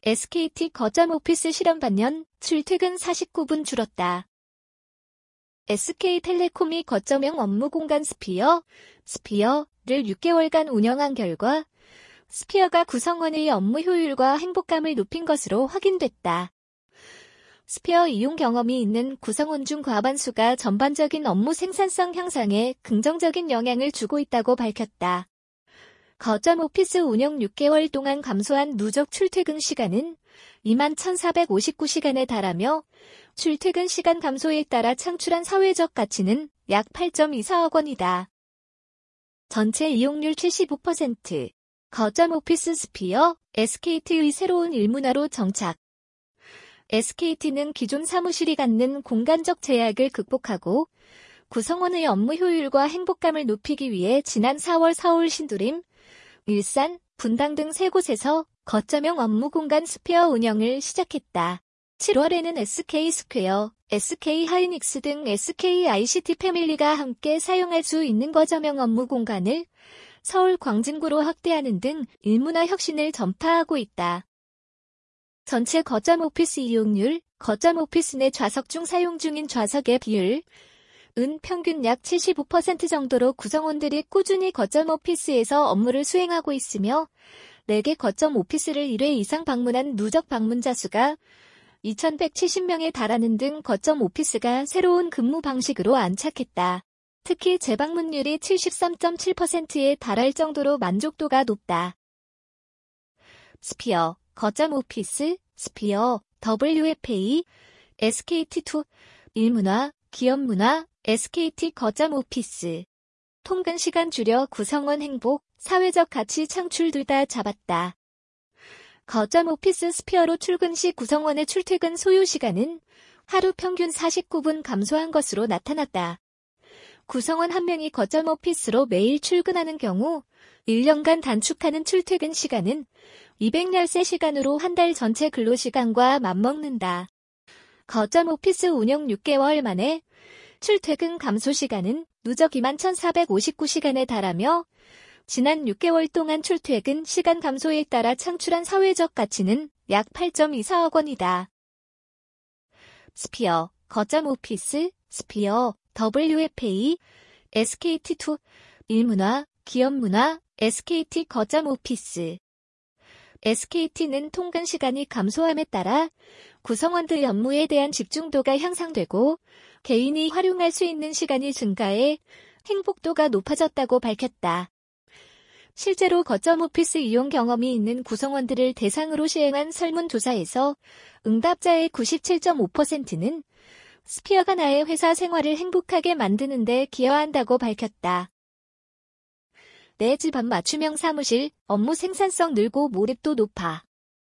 SKT 거점 오피스 실험 반년, 출퇴근 49분 줄었다. SK텔레콤이 거점형 업무 공간 스피어를 6개월간 운영한 결과 스피어가 구성원의 업무 효율과 행복감을 높인 것으로 확인됐다. 스피어 이용 경험이 있는 구성원 중 과반수가 전반적인 업무 생산성 향상에 긍정적인 영향을 주고 있다고 밝혔다. 거점 오피스 운영 6개월 동안 감소한 누적 출퇴근 시간은 21,459시간에 달하며 출퇴근 시간 감소에 따라 창출한 사회적 가치는 약 8.24억 원이다. 전체 이용률 75%, 거점 오피스 스피어, SKT의 새로운 일문화로 정착. SKT는 기존 사무실이 갖는 공간적 제약을 극복하고 구성원의 업무 효율과 행복감을 높이기 위해 지난 4월 서울 신도림, 일산, 분당 등 3곳에서 거점형 업무 공간 스피어 운영을 시작했다. 7월에는 SK스퀘어, SK하이닉스 등 SKICT 패밀리가 함께 사용할 수 있는 거점형 업무 공간을 서울 광진구로 확대하는 등 일문화 혁신을 전파하고 있다. 전체 거점 오피스 이용률, 거점 오피스 내 좌석 중 사용 중인 좌석의 비율, 은 평균 약 75% 정도로 구성원들이 꾸준히 거점 오피스에서 업무를 수행하고 있으며 4개 거점 오피스를 1회 이상 방문한 누적 방문자 수가 2,170명에 달하는 등 거점 오피스가 새로운 근무 방식으로 안착했다. 특히 재방문율이 73.7%에 달할 정도로 만족도가 높다. 스피어, 거점 오피스, 스피어, WFA, SKT2, 일문화, 기업문화, SKT 거점 오피스. 통근 시간 줄여 구성원 행복, 사회적 가치 창출 둘 다 잡았다. 거점 오피스 스피어로 출근 시 구성원의 출퇴근 소요 시간은 하루 평균 49분 감소한 것으로 나타났다. 구성원 1명이 거점 오피스로 매일 출근하는 경우 1년간 단축하는 출퇴근 시간은 213시간으로 한 달 전체 근로시간과 맞먹는다. 거점 오피스 운영 6개월 만에 출퇴근 감소 시간은 누적 21,459시간에 달하며 지난 6개월 동안 출퇴근 시간 감소에 따라 창출한 사회적 가치는 약 8.24억 원이다. 스피어, 거점 오피스, 스피어, WFA, SKT2, 일문화, 기업문화, SKT 거점 오피스. SKT는 통근 시간이 감소함에 따라 구성원들 업무에 대한 집중도가 향상되고 개인이 활용할 수 있는 시간이 증가해 행복도가 높아졌다고 밝혔다. 실제로 거점 오피스 이용 경험이 있는 구성원들을 대상으로 시행한 설문조사에서 응답자의 97.5%는 스피어가 나의 회사 생활을 행복하게 만드는 데 기여한다고 밝혔다. 내 집 앞 맞춤형 사무실, 업무 생산성 늘고 몰입도 높아.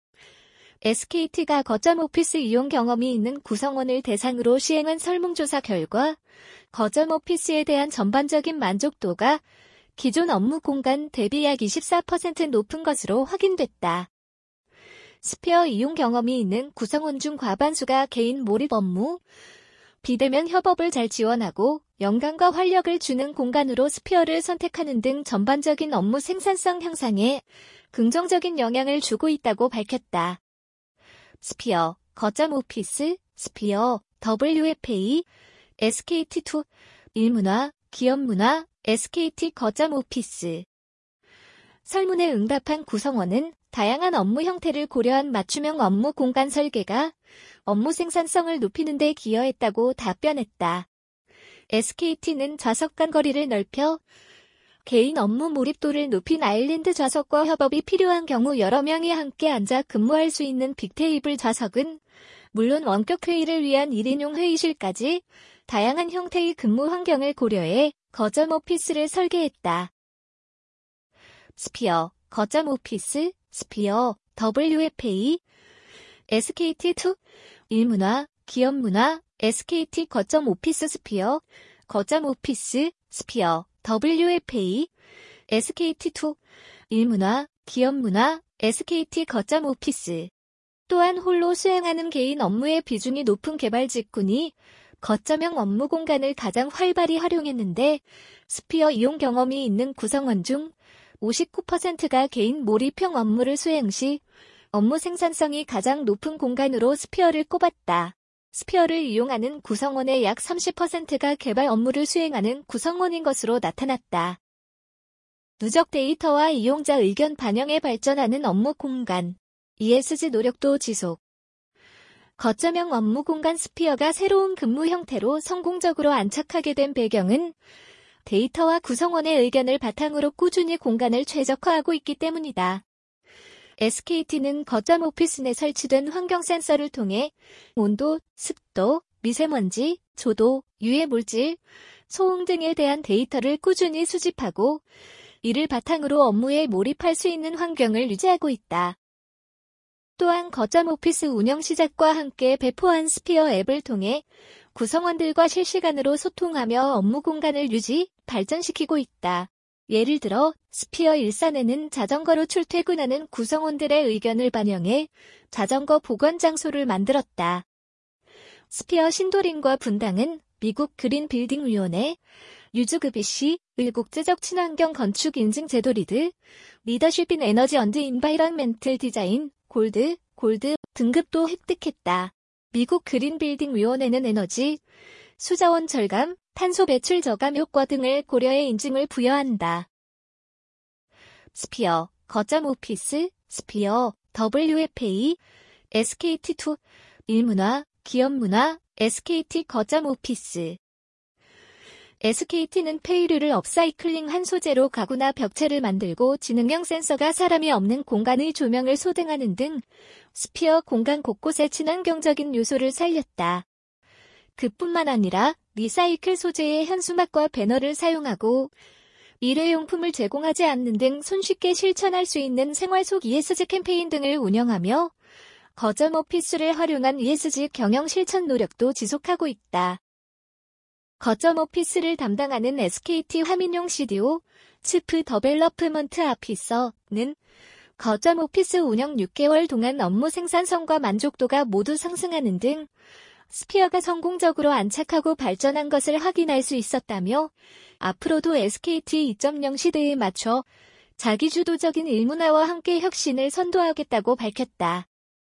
SKT가 거점 오피스 이용 경험이 있는 구성원을 대상으로 시행한 설문조사 결과 거점 오피스에 대한 전반적인 만족도가 기존 업무 공간 대비 약 24% 높은 것으로 확인됐다. 스피어 이용 경험이 있는 구성원 중 과반수가 개인 몰입 업무, 비대면 협업을 잘 지원하고 영감과 활력을 주는 공간으로 스피어를 선택하는 등 전반적인 업무 생산성 향상에 긍정적인 영향을 주고 있다고 밝혔다. 스피어, 거점 오피스, 스피어, WFA, SKT2, 일문화, 기업문화, SKT 거점 오피스. 설문에 응답한 구성원은 다양한 업무 형태를 고려한 맞춤형 업무 공간 설계가 업무 생산성을 높이는 데 기여했다고 답변했다. SKT는 좌석 간 거리를 넓혀 개인 업무 몰입도를 높인 아일랜드 좌석과 협업이 필요한 경우 여러 명이 함께 앉아 근무할 수 있는 빅테이블 좌석은 물론 원격 회의를 위한 1인용 회의실까지 다양한 형태의 근무 환경을 고려해 거점 오피스를 설계했다. 스피어, 거점 오피스, 스피어, WFA, SKT2, 일문화, 기업문화, SKT 거점 오피스 스피어, 거점 오피스, 스피어, WFA, SKT2, 일문화, 기업문화, SKT 거점 오피스. 또한 홀로 수행하는 개인 업무의 비중이 높은 개발 직군이 거점형 업무 공간을 가장 활발히 활용했는데 스피어 이용 경험이 있는 구성원 중 59%가 개인 몰입형 업무를 수행 시 업무 생산성이 가장 높은 공간으로 스피어를 꼽았다. 스피어를 이용하는 구성원의 약 30%가 개발 업무를 수행하는 구성원인 것으로 나타났다. 누적 데이터와 이용자 의견 반영에 발전하는 업무 공간. ESG 노력도 지속. 거점형 업무 공간 스피어가 새로운 근무 형태로 성공적으로 안착하게 된 배경은 데이터와 구성원의 의견을 바탕으로 꾸준히 공간을 최적화하고 있기 때문이다. SKT는 거점 오피스 내 설치된 환경 센서를 통해 온도, 습도, 미세먼지, 조도, 유해물질, 소음 등에 대한 데이터를 꾸준히 수집하고 이를 바탕으로 업무에 몰입할 수 있는 환경을 유지하고 있다. 또한 거점 오피스 운영 시작과 함께 배포한 스피어 앱을 통해 구성원들과 실시간으로 소통하며 업무 공간을 유지, 발전시키고 있다. 예를 들어 스피어 일산에는 자전거로 출퇴근하는 구성원들의 의견을 반영해 자전거 보관 장소를 만들었다. 스피어 신도림과 분당은 미국 그린빌딩위원회, 유즈그비시, 의 국제적 친환경 건축 인증 제도 리더십 인 에너지 언드 인바이런멘틀 디자인, 골드 등급도 획득했다. 미국 그린빌딩위원회는 에너지, 수자원 절감, 탄소 배출 저감 효과 등을 고려해 인증을 부여한다. 스피어, 거점 오피스, 스피어, WFA, SKT2, 일문화, 기업문화, SKT 거점 오피스. SKT는 폐유류를 업사이클링한 소재로 가구나 벽체를 만들고 지능형 센서가 사람이 없는 공간의 조명을 소등하는 등 스피어 공간 곳곳에 친환경적인 요소를 살렸다. 그뿐만 아니라 리사이클 소재의 현수막과 배너를 사용하고 일회용품을 제공하지 않는 등 손쉽게 실천할 수 있는 생활 속 ESG 캠페인 등을 운영하며 거점 오피스를 활용한 ESG 경영 실천 노력도 지속하고 있다. 거점 오피스를 담당하는 SKT 화민용 CDO, 치프 더벨러프먼트 아피서는 거점 오피스 운영 6개월 동안 업무 생산성과 만족도가 모두 상승하는 등 스피어가 성공적으로 안착하고 발전한 것을 확인할 수 있었다며 앞으로도 SKT 2.0 시대에 맞춰 자기주도적인 일문화와 함께 혁신을 선도하겠다고 밝혔다.